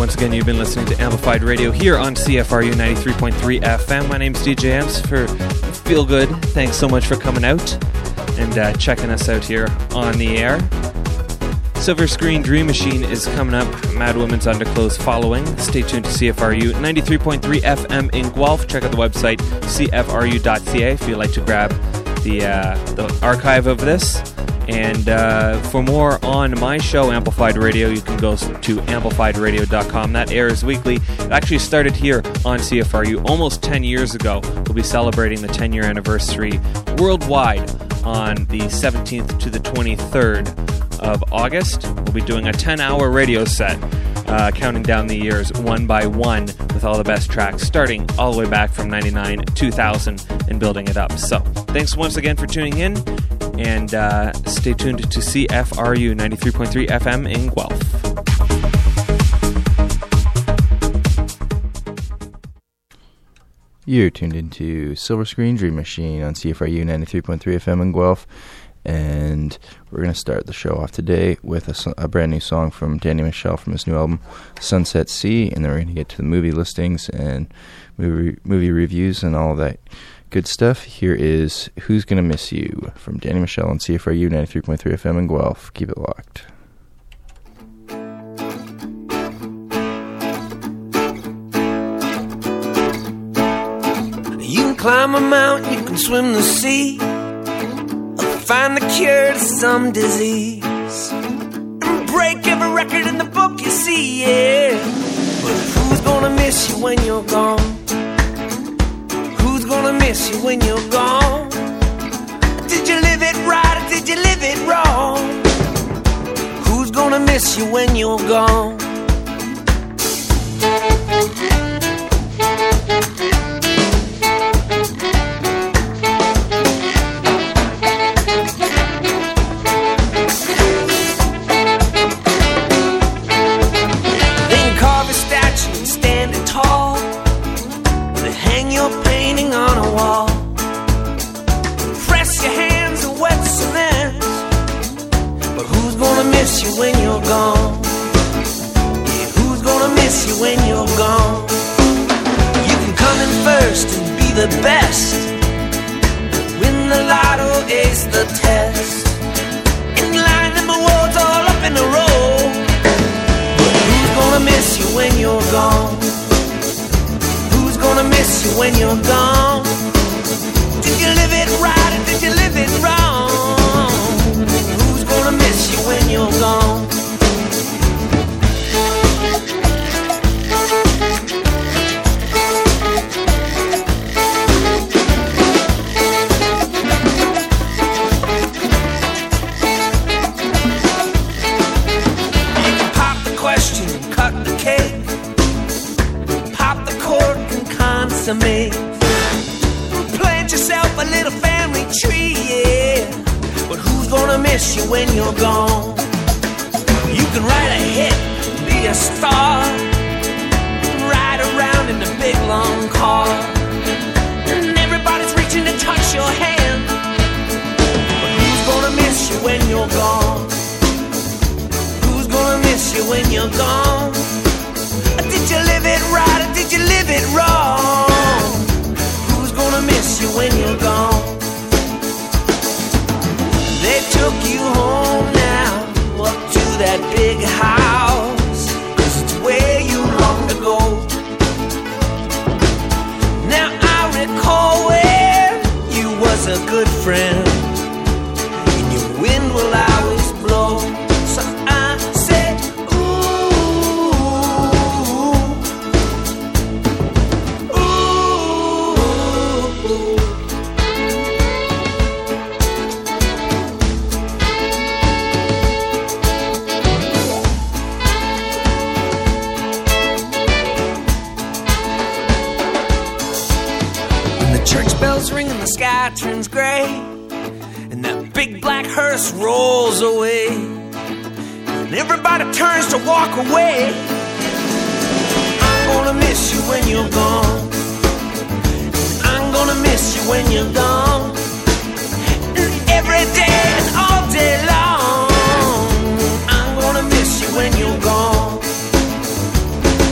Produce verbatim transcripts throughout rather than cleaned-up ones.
Once again, you've been listening to Amplified Radio here on C F R U ninety-three point three F M. My name's D J Amps for Feel Good. Thanks so much for coming out and uh, checking us out here on the air. Silver Screen Dream Machine is coming up. Mad Women's Underclothes following. Stay tuned to C F R U ninety-three point three F M in Guelph. Check out the website c f r u dot c a if you'd like to grab the, uh, the archive of this. And uh, for more on my show, Amplified Radio, you can go to amplified radio dot com. That airs weekly. It actually started here on C F R U almost ten years ago. We'll be celebrating the ten-year anniversary worldwide on the seventeenth to the twenty-third of August. We'll be doing a ten-hour radio set, uh, counting down the years one by one with all the best tracks, starting all the way back from ninety-nine, two thousand, and building it up. So, thanks once again for tuning in. And uh, stay tuned to C F R U ninety-three point three F M in Guelph. You're tuned into Silver Screen Dream Machine on C F R U ninety-three point three F M in Guelph. And we're going to start the show off today with a, a brand new song from Danny Michel from his new album, Sunset Sea. And then we're going to get to the movie listings and movie, movie reviews and all of that good stuff. Here is Who's Gonna Miss You from Danny Michel on C F R U ninety-three point three F M in Guelph. Keep it locked. You can climb a mountain, you can swim the sea, or find the cure to some disease, and break every record in the book you see, yeah. But who's gonna miss you when you're gone? Who's gonna miss you when you're gone? Did you live it right or did you live it wrong? Who's gonna miss you when you're gone? They can carve a statue and stand it tall, they hang your painting on a wall, press your hands in wet cement. But who's gonna miss you when you're gone? Yeah, who's gonna miss you when you're gone? You can come in first and be the best, win the lotto, ace the test, and line them awards all up in a row. But who's gonna miss you when you're gone? Who's gonna miss you when you're gone? Did you live it right or did you live it wrong? Who's gonna miss you when you're gone? You can pop the question, cut the cake, pop the cork and consummate, plant yourself a little family tree, yeah. But who's gonna miss you when you're gone? You can write a hit, be a star, ride around in a big long car, and everybody's reaching to touch your hand. But who's gonna miss you when you're gone? Who's gonna miss you when you're gone? Did you live it right or did you live it wrong? Who's gonna miss you when you're gone? They took you home now, up to that big house, 'cause it's where you long to go. Now I recall where you was a good friend, and your wind will always blow. So I said, bells ring and the sky turns gray, and that big black hearse rolls away, and everybody turns to walk away. I'm gonna miss you when you're gone. I'm gonna miss you when you're gone. And every day and all day long, I'm gonna miss you when you're gone.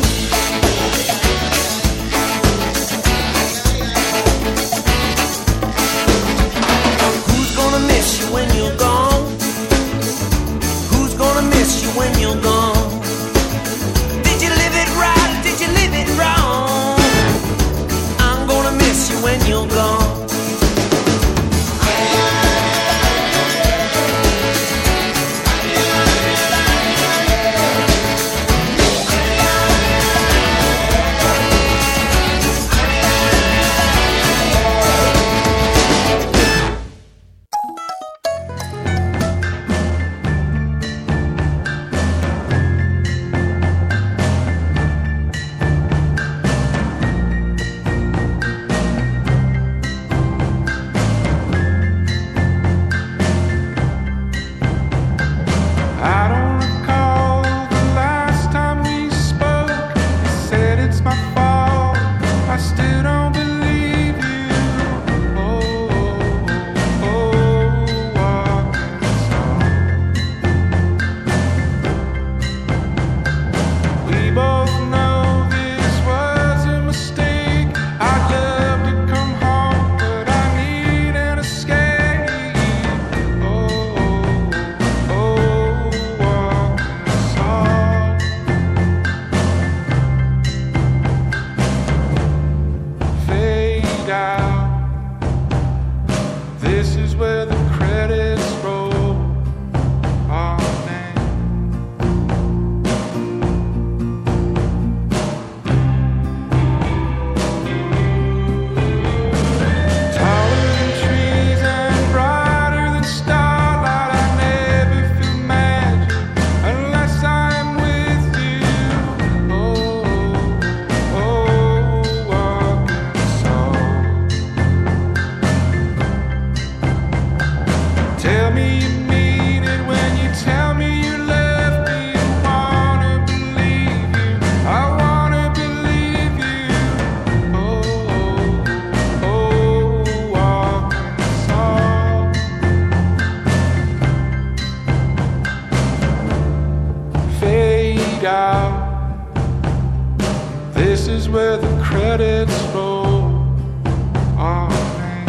This is where the credits roll. Oh, man.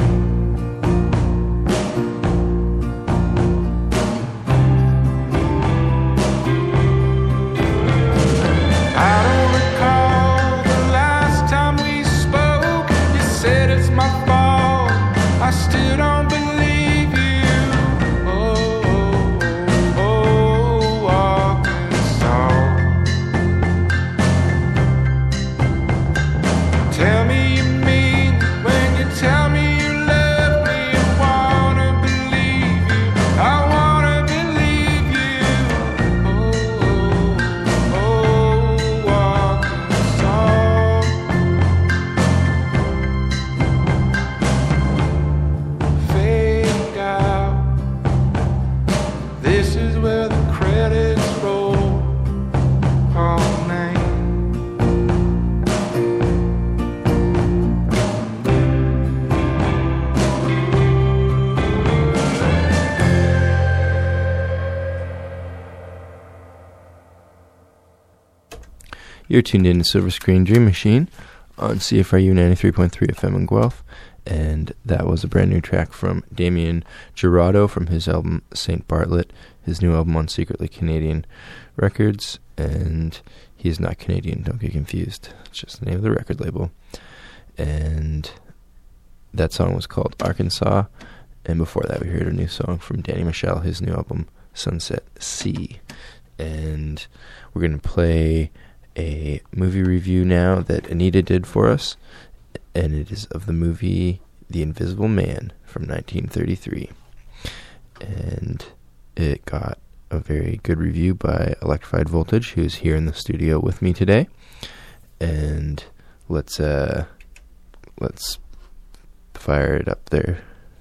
I don't recall the last time we spoke. You said it's my fault. I still don't believe you. Oh, oh, oh, Arkansas. Tell me you mean when you tell me you love me. I wanna believe you. I wanna believe you. Oh, oh, oh, Arkansas. Fade out. This is where the credits roll. Oh, man. You're tuned in to Silver Screen Dream Machine on C F R U ninety-three point three F M in Guelph, and that was a brand new track from Damien Jurado from his album Saint Bartlett, his new album on Secretly Canadian Records, and he's not Canadian, don't get confused. It's just the name of the record label. And that song was called Arkansas, and before that we heard a new song from Danny Michel, his new album Sunset Sea. And we're going to play a movie review now that Anita did for us, and it is of the movie The Invisible Man from nineteen thirty-three. And it got a very good review by Electrified Voltage, who's here in the studio with me today. And let's uh let's fire it up there.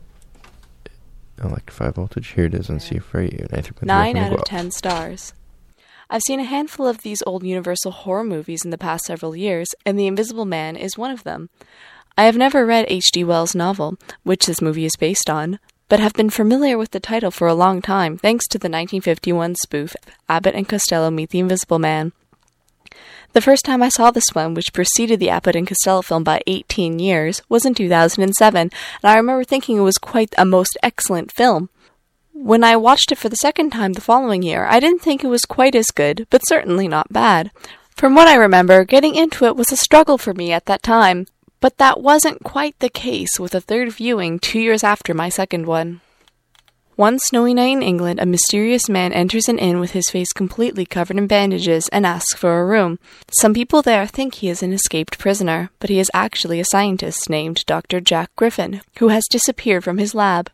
Electrified Voltage, here it is on C F R U ninety-three point three. Nine out of ten stars. I've seen a handful of these old Universal horror movies in the past several years, and The Invisible Man is one of them. I have never read H G Wells' novel, which this movie is based on, but have been familiar with the title for a long time thanks to the nineteen fifty-one spoof Abbott and Costello Meet the Invisible Man. The first time I saw this one, which preceded the Abbott and Costello film by eighteen years, was in two thousand seven, and I remember thinking it was quite a most excellent film. When I watched it for the second time the following year, I didn't think it was quite as good, but certainly not bad. From what I remember, getting into it was a struggle for me at that time, but that wasn't quite the case with a third viewing two years after my second one. One snowy night in England, a mysterious man enters an inn with his face completely covered in bandages and asks for a room. Some people there think he is an escaped prisoner, but he is actually a scientist named Doctor Jack Griffin, who has disappeared from his lab.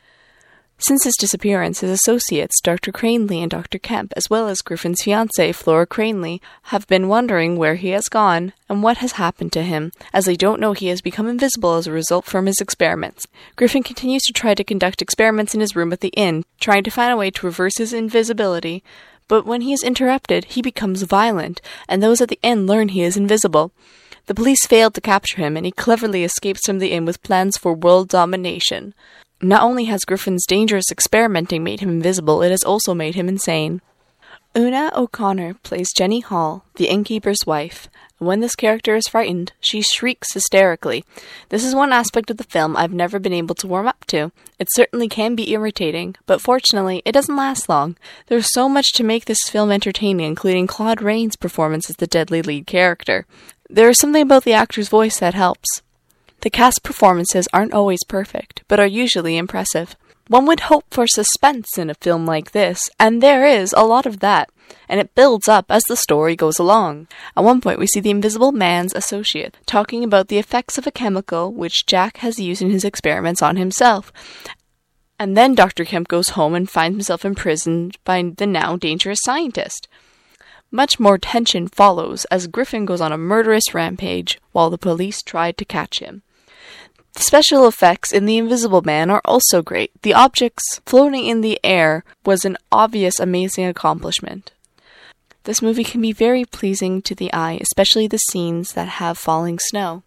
Since his disappearance, his associates, Doctor Cranley and Doctor Kemp, as well as Griffin's fiancée, Flora Cranley, have been wondering where he has gone and what has happened to him, as they don't know he has become invisible as a result from his experiments. Griffin continues to try to conduct experiments in his room at the inn, trying to find a way to reverse his invisibility, but when he is interrupted, he becomes violent, and those at the inn learn he is invisible. The police failed to capture him, and he cleverly escapes from the inn with plans for world domination. Not only has Griffin's dangerous experimenting made him invisible, it has also made him insane. Una O'Connor plays Jenny Hall, the innkeeper's wife, and when this character is frightened, she shrieks hysterically. This is one aspect of the film I've never been able to warm up to. It certainly can be irritating, but fortunately, it doesn't last long. There's so much to make this film entertaining, including Claude Rains' performance as the deadly lead character. There is something about the actor's voice that helps. The cast performances aren't always perfect, but are usually impressive. One would hope for suspense in a film like this, and there is a lot of that, and it builds up as the story goes along. At one point we see the Invisible Man's associate talking about the effects of a chemical which Jack has used in his experiments on himself. And then Doctor Kemp goes home and finds himself imprisoned by the now dangerous scientist. Much more tension follows as Griffin goes on a murderous rampage while the police try to catch him. The special effects in The Invisible Man are also great. The objects floating in the air was an obvious amazing accomplishment. This movie can be very pleasing to the eye, especially the scenes that have falling snow.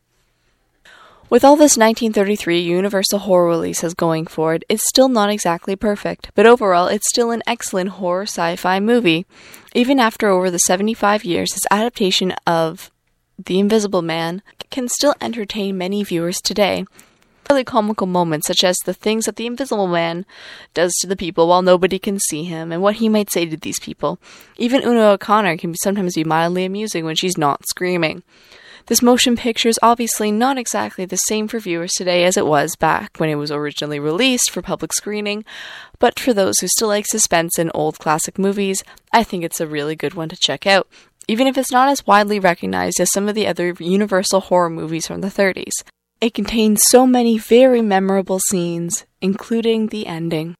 With all this nineteen thirty-three Universal horror releases going for it, it's still not exactly perfect, but overall it's still an excellent horror sci-fi movie. Even after over the seventy-five years, its adaptation of The Invisible Man can still entertain many viewers today. Really comical moments such as the things that the Invisible Man does to the people while nobody can see him and what he might say to these people. Even Una O'Connor can sometimes be mildly amusing when she's not screaming. This motion picture is obviously not exactly the same for viewers today as it was back when it was originally released for public screening, but for those who still like suspense in old classic movies, I think it's a really good one to check out, even if it's not as widely recognized as some of the other Universal horror movies from the thirties. It contains so many very memorable scenes, including the ending.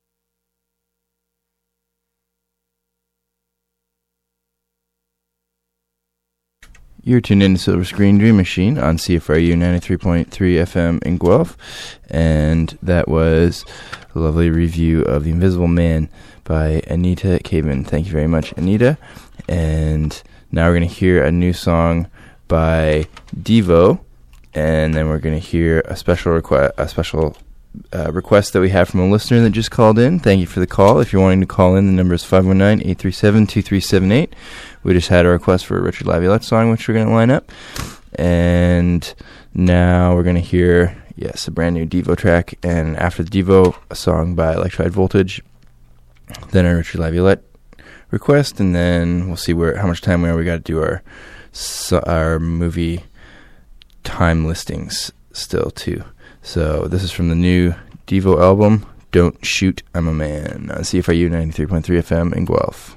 You're tuned in to Silver Screen Dream Machine on C F R U ninety-three point three F M in Guelph, and that was a lovely review of The Invisible Man by Anita Caven. Thank you very much, Anita. And now we're going to hear a new song by Devo, and then we're going to hear a special request, a special uh, request that we have from a listener that just called in. Thank you for the call. If you're wanting to call in, the number is five one nine, eight three seven, two three seven eight. We just had a request for a Richard Laviolette song, which we're going to line up. And now we're going to hear, yes, a brand new Devo track. And after the Devo, a song by Electrified Voltage. Then a Richard Laviolette request. And then we'll see where how much time we are. We got to do our so our movie time listings still, too. So this is from the new Devo album, Don't Shoot, I'm a Man, on C F R U ninety-three point three F M in Guelph.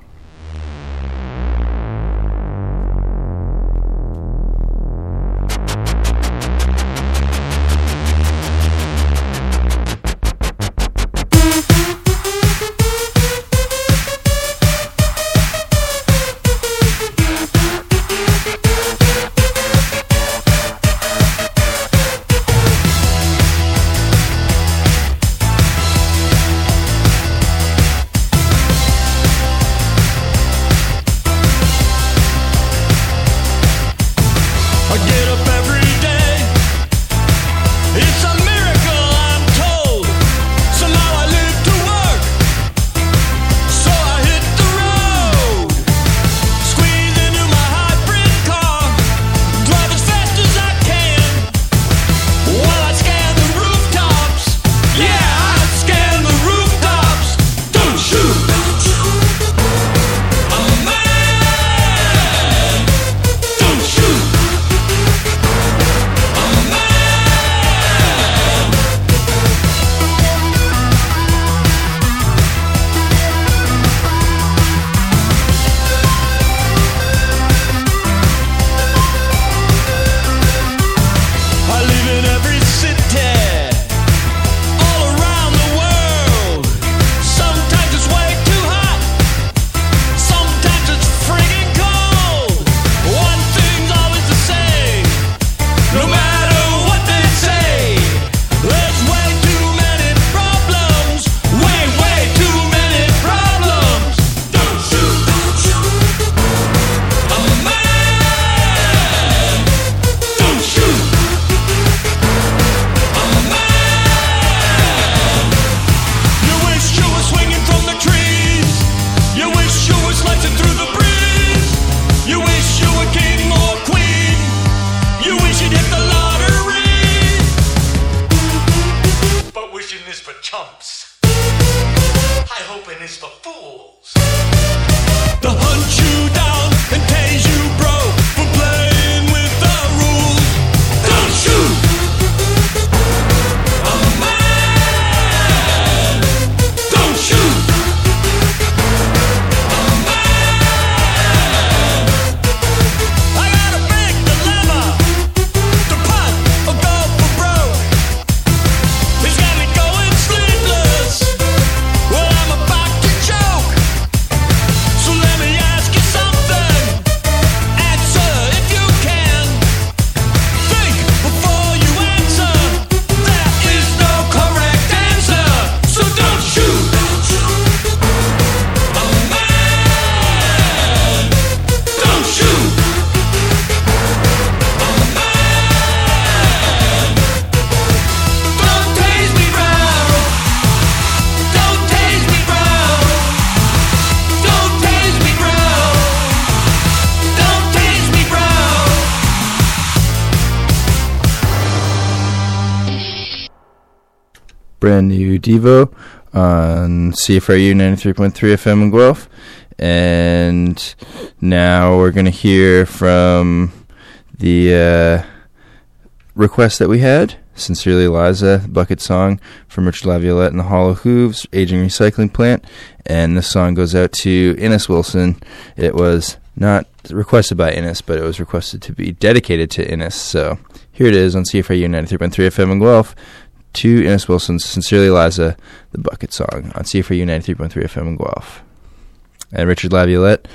brand new Devo on C F R U ninety-three point three F M in Guelph. And now we're going to hear from the uh, request that we had. Sincerely Liza, Bucket Song from Richard Laviolette and the Hollow Hooves, Aging Recycling Plant. And this song goes out to Innes Wilson. It was not requested by Innes, but it was requested to be dedicated to Innes. So here it is on C F R U ninety-three point three F M in Guelph. To Innes Wilson's Sincerely Liza, the Bucket Song on C F R U ninety-three point three F M in Guelph. And Richard Laviolette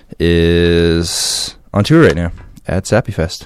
is on tour right now at Sappy Fest.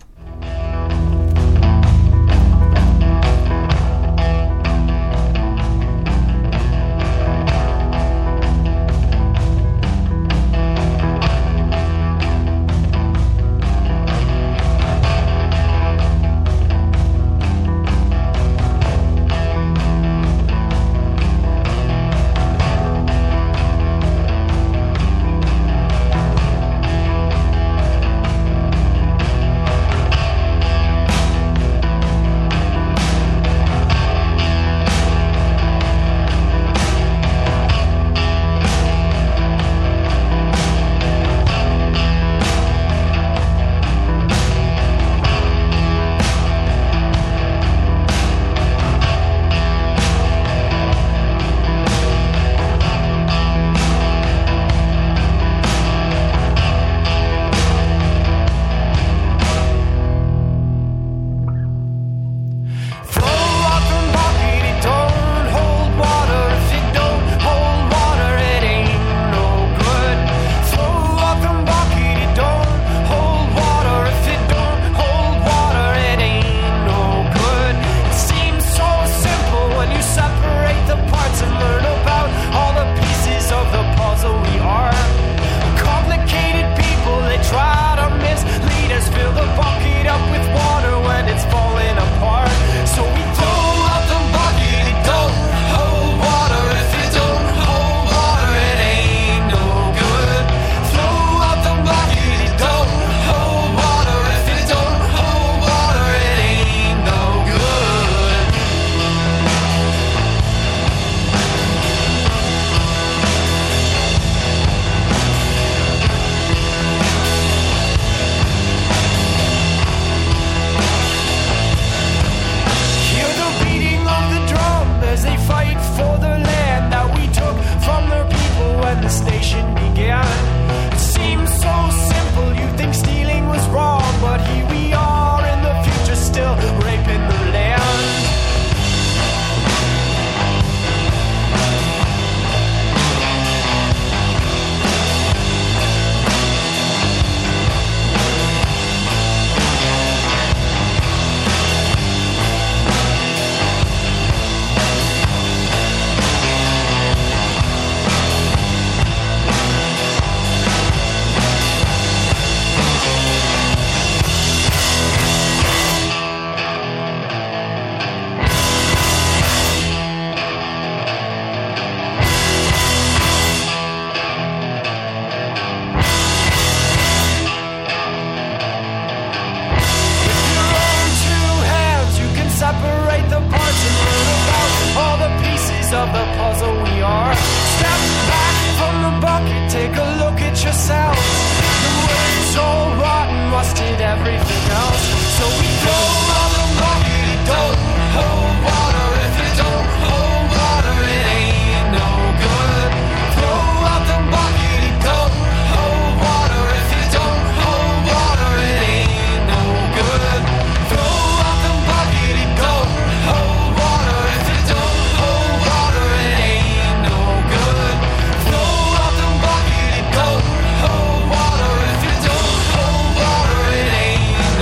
of the puzzle we are. Step back from the bucket, take a look at yourself. The wood's all rotten, rusted, everything else. So we throw out the bucket, it don't hold water. If it don't hold water, it ain't no good. Throw out the bucket, it don't hold water. If it don't hold water, it ain't no good. Throw out the bucket, it don't hold water. If it don't hold water, it ain't no good. Throw out the bucket, it don't hold water. If it don't hold water, it ain't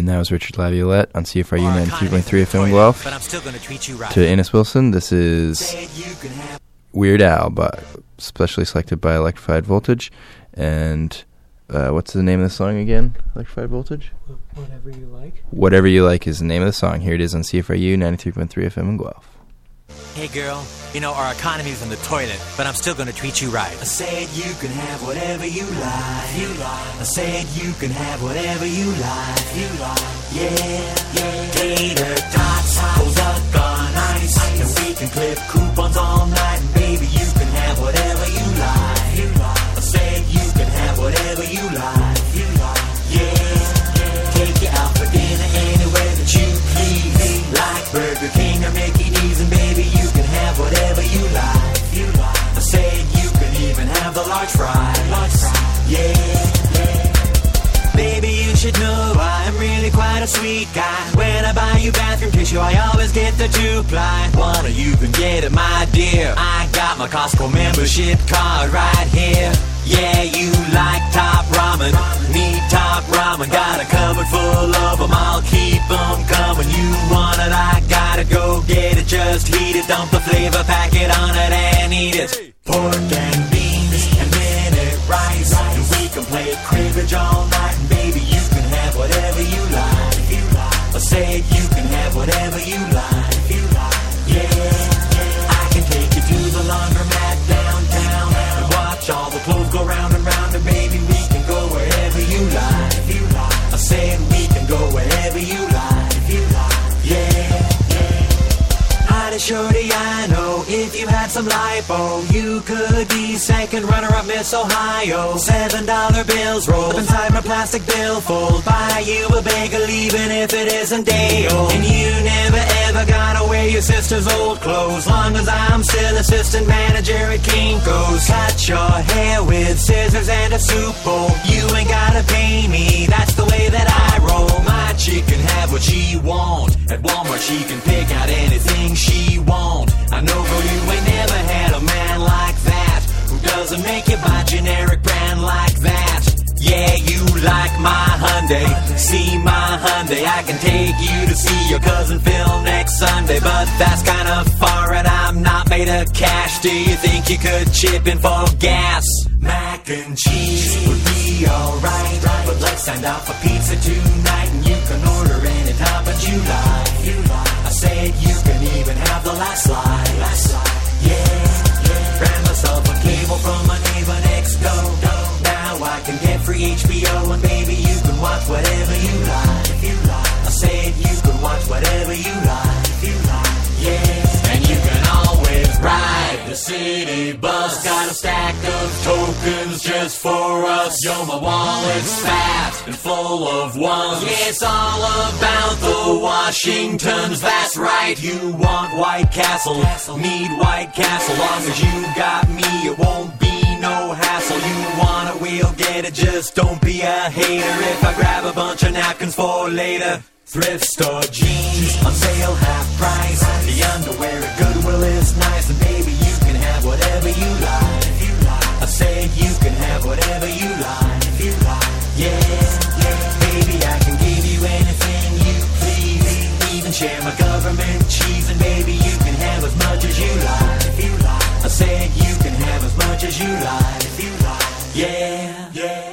And that was Richard Laviolette on C F R U Our ninety-three point three F M economy's Guelph. But I'm still gonna treat you right. To Innes Wilson, this is Said you can have Weird Al, but specially selected by Electrified Voltage. And uh, what's the name of the song again? Electrified Voltage? Whatever you like. Whatever You Like is the name of the song. Here it is on C F R U ninety-three point three F M in Guelph. Hey girl, you know our economy's in the toilet, but I'm still gonna treat you right. I said you can have whatever you like. You like. I said you can have whatever you like. You like. Yeah, yeah. Tater tots, Kozak on ice, and we can clip coupons all night. And baby, you can have whatever you like. You like. I said you can have whatever you like. You like. Yeah, take you out for dinner anywhere that you please, like Burger King or Mickey D's, and baby, you can have whatever you like. You like. I said you can even have the large fries. Large fries. Yeah, yeah. Baby, you should know I'm really quite a sweet guy. When I buy you bathroom tissue, I always get the two-ply. One of you can get it, my dear. I got my Costco membership card right here. Yeah, you like top ramen, need top ramen. Got a cupboard full of them, I'll keep them coming. You want it, I gotta go get it. Just heat it, dump the flavor packet on it and eat it. Pork and beans and minute rice, and we can play cribbage all night. And baby, you can have whatever you like. I said you can have whatever you like. Yeah, I can take you to the laundromat downtown and watch all the clothes go round and round. And baby, we can go wherever you like. I said we can go wherever you like. Yeah, yeah. Hottest shorty I know, if you had some lipo, you could be second runner-up Miss Ohio. Seven dollar bills rolled up inside my plastic billfold. Buy you a bagel even if it isn't day-old. And you never ever gotta wear your sister's old clothes, long as I'm still assistant manager at Kinko's. Cut your hair with scissors and a soup bowl. You ain't gotta pay me, that's the way that I roll. My chick can have what she want. At Walmart she can pick out anything she want. I know, girl, you ain't never had a man like that, who doesn't make you buy generic brand like that. Yeah, you like my Hyundai, see my Hyundai. I can take you to see your cousin Phil next Sunday, but that's kind of far and I'm not made of cash. Do you think you could chip in for gas? Mac and cheese would be alright, but let's send out for pizza tonight. And you can order any time but you like. I said you can even have the last slide. Yeah, yeah. Ran myself a cable from my neighbor next door. Now I can get free H B O, and baby, you can watch whatever you like. I said you can watch whatever you like. Yeah, and you can always ride the city bus. Got a stack of tokens just for us. Yo, my wallet's fat and full of ones. Yeah, it's all about the Washingtons. That's right, you want White Castle, need White Castle. Long as you got me, it won't be no hassle. You want it, we'll get it. Just don't be a hater if I grab a bunch of napkins for later. Thrift store jeans on sale, half price. The underwear at Goodwill is nice. And baby, you can have whatever you like. I said you can have whatever you like. Yeah, yeah. Baby, I can give you anything you please. Even share my government cheese. And baby, you can have as much as you like. I said you can have as much as you like. Yeah, yeah.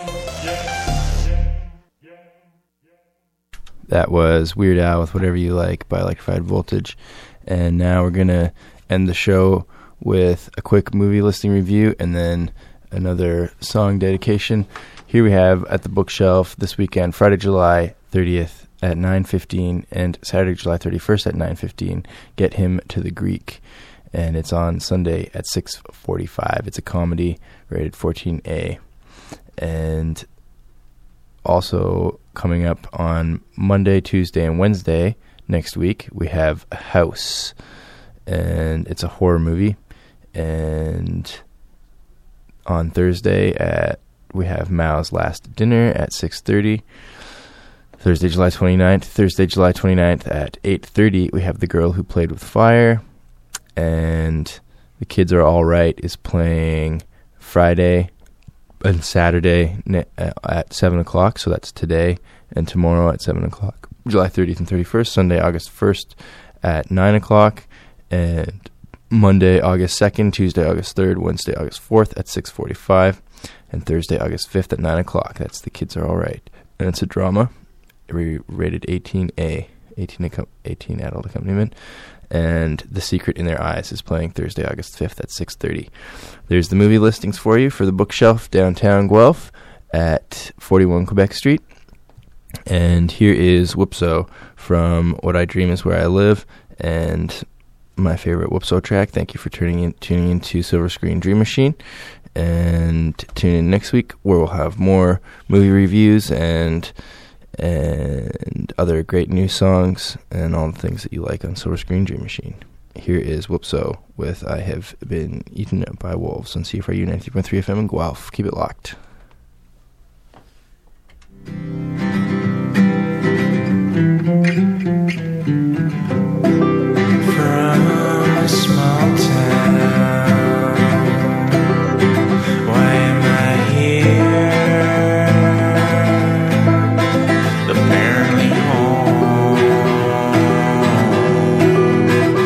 That was Weird Al with Whatever You Like by Electrified Voltage. And now we're going to end the show with a quick movie listing review and then another song dedication. Here we have At the Bookshelf this weekend, Friday, July thirtieth at nine fifteen and Saturday, July thirty-first at nine fifteen. Get Him to the Greek. And it's on Sunday at six forty-five. It's a comedy rated fourteen A. And also coming up on Monday, Tuesday, and Wednesday next week, we have House. And it's a horror movie. And on Thursday, at we have Mao's Last Dinner at six thirty. Thursday, July twenty-ninth. Thursday, July twenty-ninth at eight thirty, we have The Girl Who Played with Fire. And The Kids Are All Right is playing Friday and Saturday ne- uh, at seven o'clock, so that's today, and tomorrow at seven o'clock. July thirtieth and thirty-first, Sunday, August first at nine o'clock, and Monday, August second, Tuesday, August third, Wednesday, August fourth at six forty-five, and Thursday, August fifth at nine o'clock. That's The Kids Are Alright. And it's a drama, re- rated eighteen A, eighteen, ac- eighteen adult accompaniment. And The Secret in Their Eyes is playing Thursday, August fifth at six thirty. There's the movie listings for you for The Bookshelf, downtown Guelph at forty-one Quebec Street. And here is Whoopso from What I Dream Is Where I Live, and my favorite Whoopso track. Thank you for tuning in, tuning into Silver Screen Dream Machine. And tune in next week where we'll have more movie reviews and and other great new songs and all the things that you like on Silver Screen Dream Machine. Here is Whoopso with I Have Been Eaten by Wolves on C F R U ninety-three point three F M in Guelph. Keep it locked.